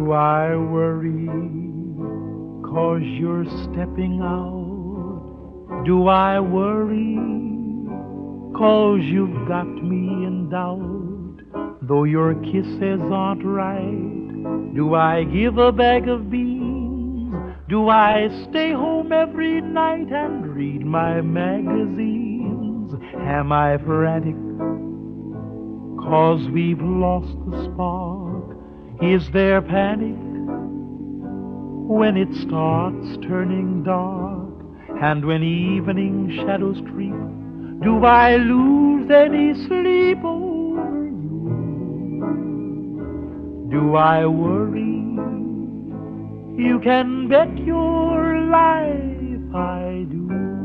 Do I worry 'cause you're stepping out? Do I worry 'cause you've got me in doubt? Though your kisses aren't right, do I give a bag of beans? Do I stay home every night and read my magazines? Am I frantic 'cause we've lost the spark? Is there panic when it starts turning dark? And when evening shadows creep, do I lose any sleep over you? Do I worry? You can bet your life I do.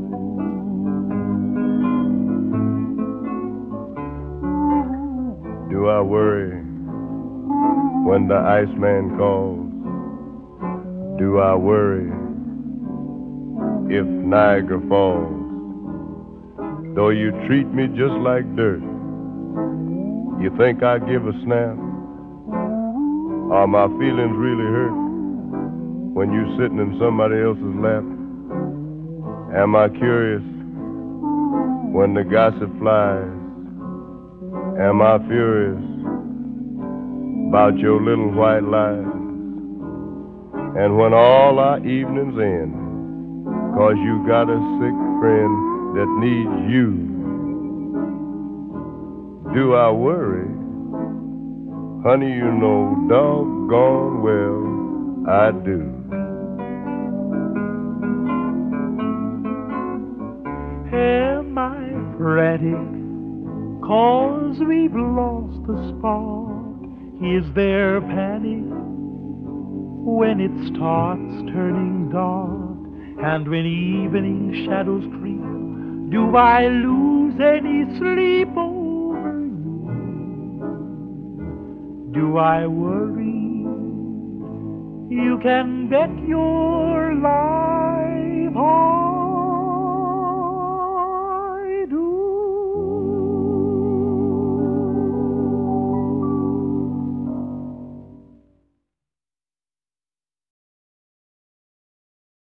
Do I worry when the Iceman calls? Do I worry if Niagara falls? Though you treat me just like dirt, you think I give a snap? Are my feelings really hurt when you sitting in somebody else's lap? Am I curious when the gossip flies? Am I furious about your little white lies? And when all our evenings end, 'cause you got a sick friend that needs you, do I worry? Honey, you know doggone well I do. Am I frantic 'cause we've lost the spark? Is there panic when it starts turning dark? And when evening shadows creep, do I lose any sleep over you? Do I worry? You can bet your life